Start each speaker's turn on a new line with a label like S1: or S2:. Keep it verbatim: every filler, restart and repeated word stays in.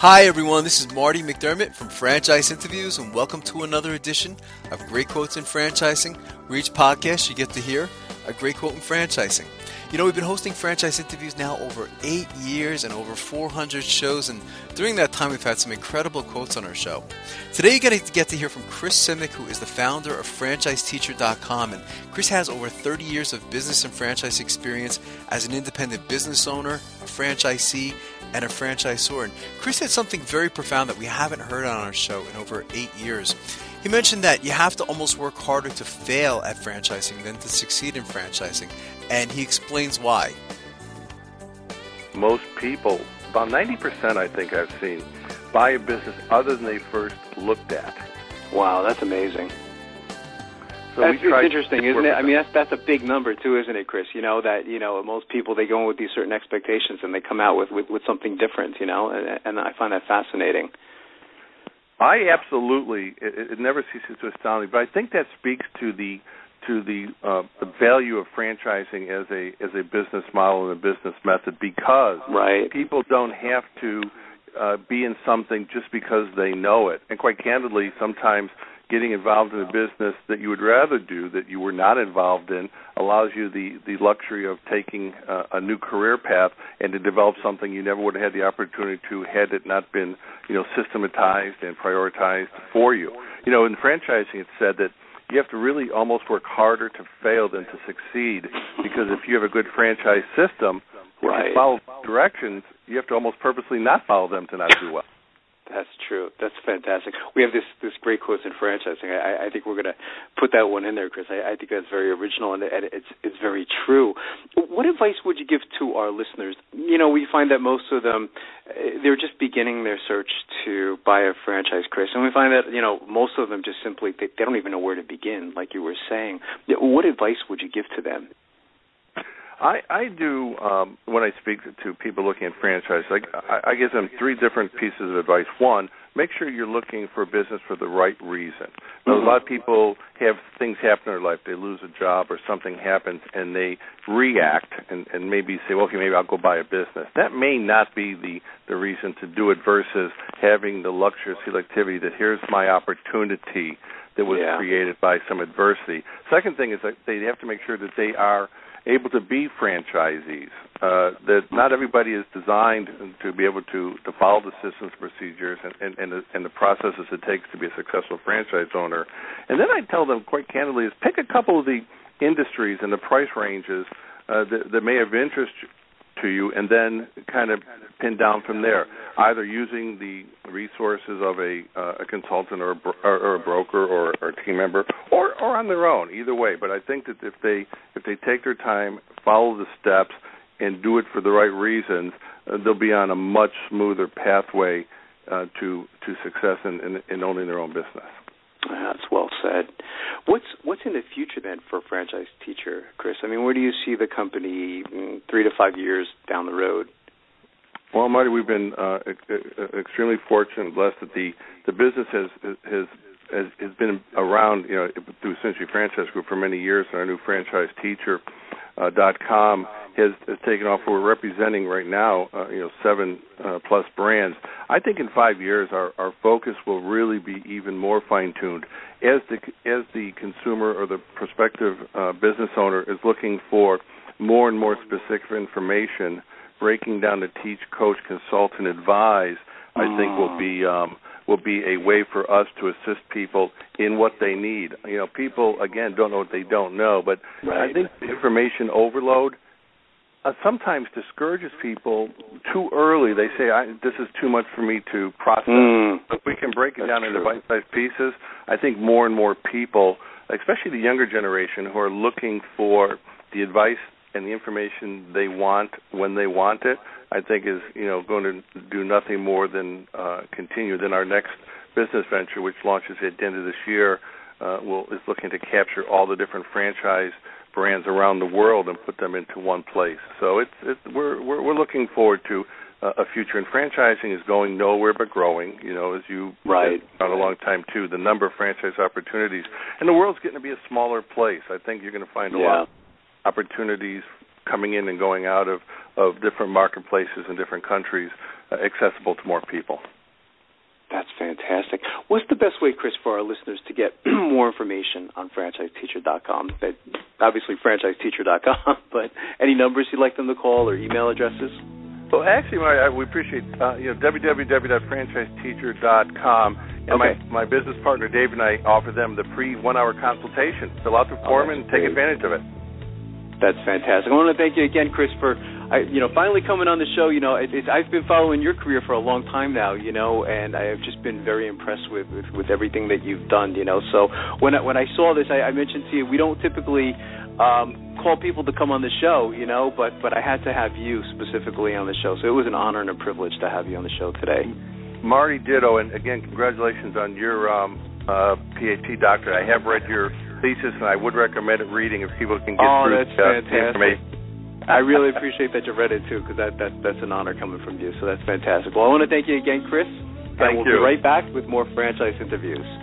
S1: Hi everyone, this is Marty McDermott from Franchise Interviews, and welcome to another edition of Great Quotes in Franchising, where each podcast you get to hear a great quote in franchising. You know, we've been hosting Franchise Interviews now over eight years and over four hundred shows, and during that time we've had some incredible quotes on our show. Today you're going to get to hear from Chris Simic, who is the founder of Franchise Teacher dot com, and Chris has over thirty years of business and franchise experience as an independent business owner, a franchisee, and a franchisor. And Chris said something very profound that we haven't heard on our show in over eight years. He mentioned that you have to almost work harder to fail at franchising than to succeed in franchising, and he explains why.
S2: Most people, about ninety percent I think I've seen, buy a business other than they first looked at.
S3: Wow, that's amazing.
S2: So
S3: that's
S2: we
S3: it's interesting, isn't it? I mean, that's that's a big number too, isn't it, Chris? You know that you know most people, they go in with these certain expectations and they come out with with, with something different. You know, and, and I find that fascinating.
S2: I absolutely, it, it never ceases to astound me, but I think that speaks to the to the, uh, the value of franchising as a as a business model and a business method, because
S3: right.
S2: people don't have to uh, be in something just because they know it. And quite candidly, sometimes getting involved in a business that you would rather do, that you were not involved in, allows you the, the luxury of taking uh, a new career path and to develop something you never would have had the opportunity to had it not been, you know, systematized and prioritized for you. You know, in franchising, it's said that you have to really almost work harder to fail than to succeed, because if you have a good franchise system,
S3: right.
S2: if you follow directions, you have to almost purposely not follow them to not do well.
S3: That's true. That's fantastic. We have this, this great quote in franchising. I, I think we're going to put that one in there, Chris. I, I think that's very original, and, and it's it's very true. What advice would you give to our listeners? You know, we find that most of them, they're just beginning their search to buy a franchise, Chris, and we find that, you know, most of them just simply, they, they don't even know where to begin, like you were saying. What advice would you give to them?
S2: I, I do, um, when I speak to people looking at franchise, like, I, I give them three different pieces of advice. One, make sure you're looking for business for the right reason. Now, a lot of people have things happen in their life. They lose a job or something happens, and they react and, and maybe say, well, okay, maybe I'll go buy a business. That may not be the, the reason to do it versus having the luxury selectivity that here's my opportunity that was
S3: yeah.
S2: created by some adversity. Second thing is that they have to make sure that they are able to be franchisees, uh, that not everybody is designed to be able to, to follow the systems, procedures, and, and, and, the, and the processes it takes to be a successful franchise owner. And then I tell them quite candidly is pick a couple of the industries and the price ranges uh, that, that may have interest to you, and then kind of pin down from there, either using the resources of a, uh, a consultant or a, bro- or, or a broker or, or a team member, or, or on their own, either way. But I think that if they if they take their time, follow the steps, and do it for the right reasons, uh, they'll be on a much smoother pathway uh, to to success in, in, in owning their own business.
S3: That's well said. What's what's in the future then for Franchise Teacher, Chris? I mean, where do you see the company mm, three to five years down the road?
S2: Well, Marty, we've been uh, extremely fortunate and blessed that the, the business has has has has been around, you know, through Century Franchise Group for many years, and our new Franchise Teacher uh, dot com has, has taken off. We're representing right now, uh, you know, seven uh, plus brands. I think in five years, our, our focus will really be even more fine-tuned as the as the consumer or the prospective uh, business owner is looking for more and more specific information. Breaking down to teach, coach, consult, and advise, I think will be um, will be a way for us to assist people in what they need. You know, people again don't know what they don't know, but
S3: right.
S2: I think the information overload uh, sometimes discourages people too early. They say, I, "This is too much for me to process."
S3: Mm.
S2: But we can break it
S3: That's
S2: down
S3: true.
S2: into bite-sized pieces. I think more and more people, especially the younger generation, who are looking for the advice and the information they want when they want it, I think is, you know, going to do nothing more than uh, continue. Then our next business venture, which launches at the end of this year, uh, will is looking to capture all the different franchise brands around the world and put them into one place. So it's, it's we're, we're we're looking forward to uh, a future. And franchising is going nowhere but growing. You know, as you
S3: right
S2: said a long time too, the number of franchise opportunities, and the world's getting to be a smaller place. I think you're going to find a
S3: yeah.
S2: lot of opportunities coming in and going out of of different marketplaces in different countries uh, accessible to more people.
S3: That's fantastic. What's the best way, Chris, for our listeners to get more information on franchise teacher dot com? Obviously, franchise teacher dot com, but any numbers you'd like them to call or email addresses?
S2: Well, actually, I, I, we appreciate uh, you know w w w dot franchise teacher dot com. And
S3: okay.
S2: my, my business partner, Dave, and I offer them the free one-hour consultation. Fill out the form oh, and take great. advantage of it.
S3: That's fantastic. I want to thank you again, Chris, for I, you know finally coming on the show. You know, it, it, I've been following your career for a long time now. You know, and I have just been very impressed with, with, with everything that you've done. You know, so when I, when I saw this, I, I mentioned to you we don't typically um, call people to come on the show. You know, but but I had to have you specifically on the show, so it was an honor and a privilege to have you on the show today.
S2: Marty, ditto, and again, congratulations on your um, uh, PhD doctorate. I have read your thesis, and I would recommend it reading if people can get
S3: oh,
S2: through
S3: that's
S2: uh,
S3: fantastic.
S2: the information.
S3: I really appreciate that you read it, too, because that, that, that's an honor coming from you, so that's fantastic. Well, I want to thank you again, Chris.
S2: Thank
S3: and we'll
S2: you.
S3: be right back with more franchise interviews.